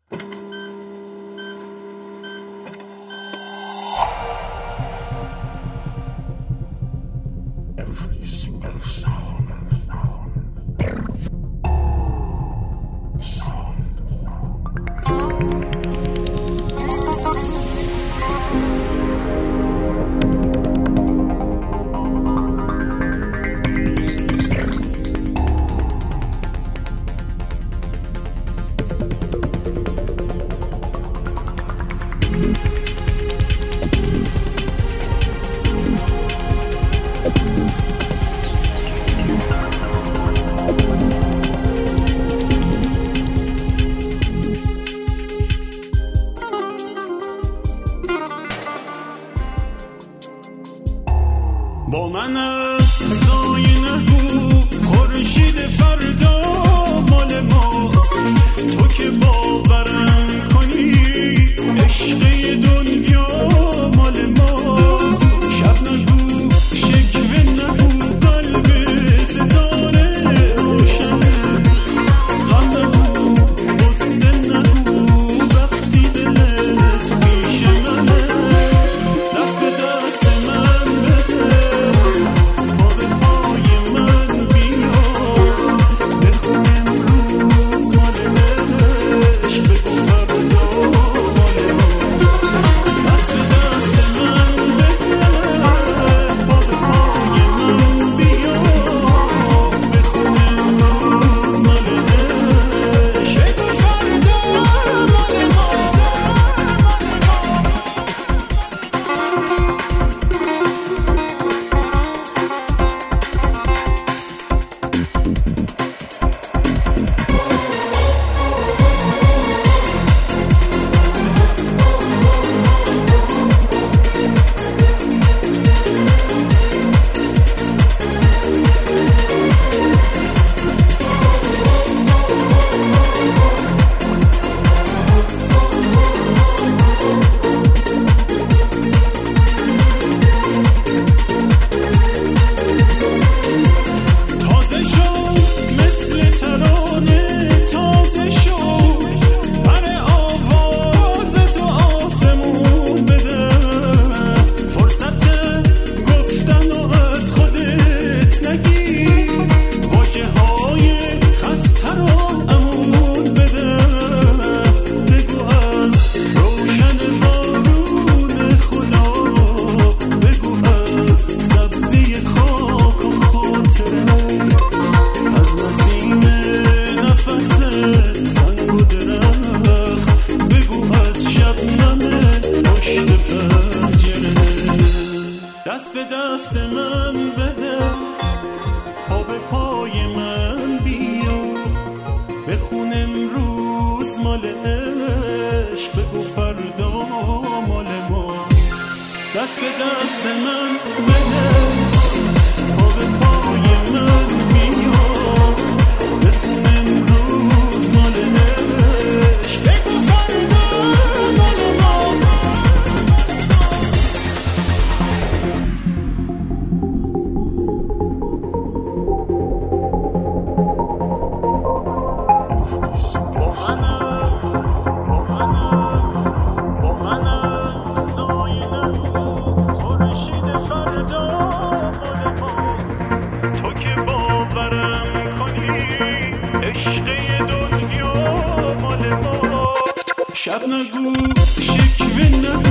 Every single sound. با من از سایه نگو خورشید فردا مال ماست. تو که باورم کنی عشق دنیا مال ماست. شب نگو شکوه نگو قلب ستاره روشنه. غم نگو غصه نگو وقتی دلت پیش منه. دست به دست من بده دست به دست من بده پا به پای من بیا بخون امروز مال عشق بگو فردا مال ما. دست به دست من بده پا به پای من بیا بخون امروز مال عشق بگو فردا مال ما. شب نگو شکوه نگو